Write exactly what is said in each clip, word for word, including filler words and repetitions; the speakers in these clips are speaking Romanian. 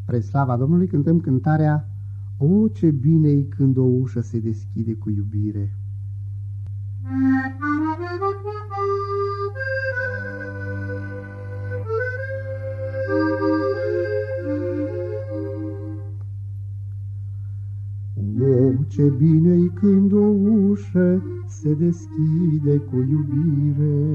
Spre slava Domnului cântăm cântarea O, ce bine-i când o ușă se deschide cu iubire. O, ce bine-i când o ușă se deschide cu iubire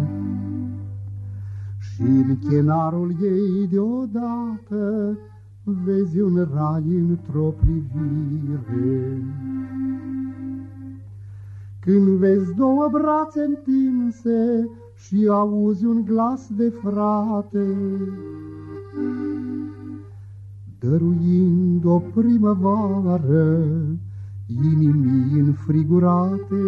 și-n chenarul ei deodată vezi un rai într-o privire. Când vezi două brațe întinse și auzi un glas de frate, dăruind o primăvară inimii înfrigurate,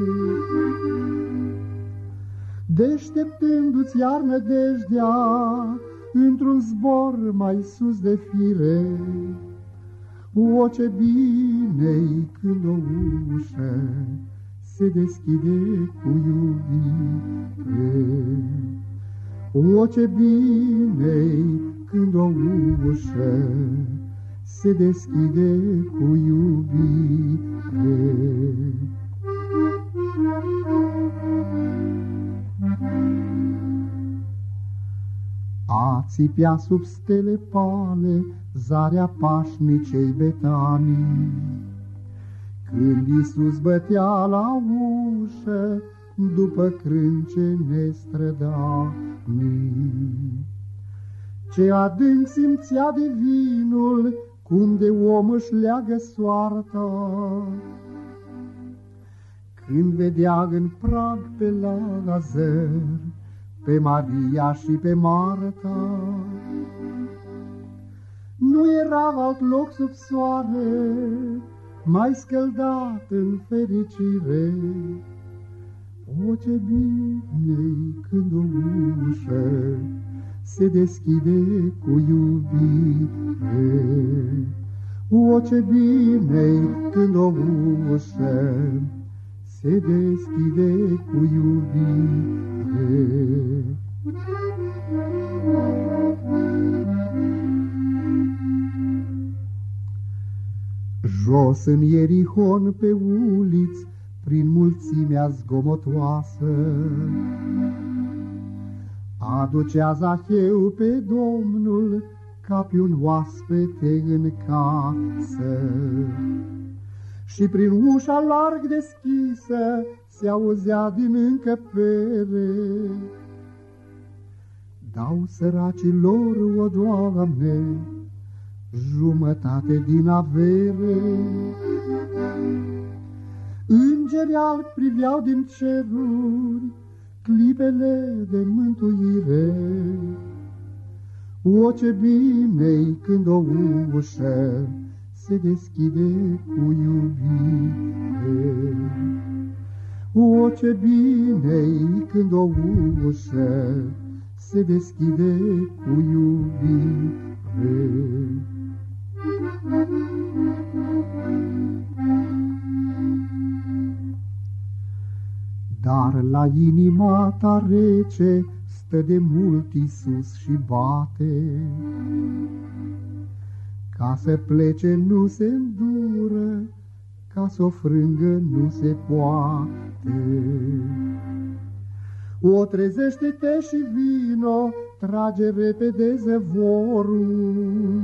deșteptându-ți iar nădejdea într-un zbor mai sus de fire. O, ce bine-i când o ușă se deschide cu iubire. O, ce bine-i când o ușă se deschide cu iubire. A țipea sub stele pale zarea pașnicei Betanii, când Iisus bătea la ușă după crânce nestrădanii. Ce adânc simțea de vinul, cum de om își leagă soarta, când vedea în prag pe Lazar, pe Maria și pe Marta. Nu era alt loc sub soare mai scăldat în fericire. O, ce bine-i când o ușă se deschide cu iubire. O, ce bine-i când o ușă se deschide cu iubire. Jos în Ierihon pe uliți, prin mulțimea zgomotoasă, aducea Zaheu pe Domnul ca pe un oaspete în casă. Și prin ușa larg deschisă se auzea din încăpere: dau săracilor, o Doamne, jumătate din avere. Îngeri albi priveau din ceruri clipele de mântuire. O, ce bine-i când o ușă se deschide cu iubire. O, ce bine-i când o ușă se deschide cu iubire. Dar la inima ta rece stă de mult Iisus și bate. Ca să plece nu se îndură, ca să o frângă nu se poate. O, trezește-te și vino, trage repede zăvorul.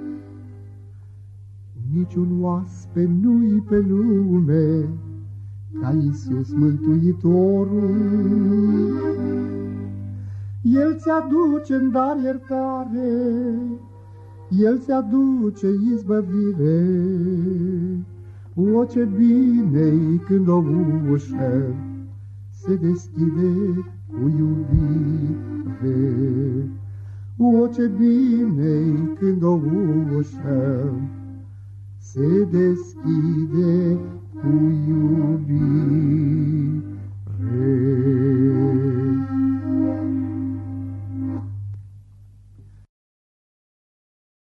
Niciun oaspe nu-i pe lume ca Iisus Mântuitorul. El ți-aduce în dar iertare, El ți-aduce izbăvire. O, ce bine-i când o ușă se deschide cu iubire. O, ce bine-i când o ușă se deschide cu iubire.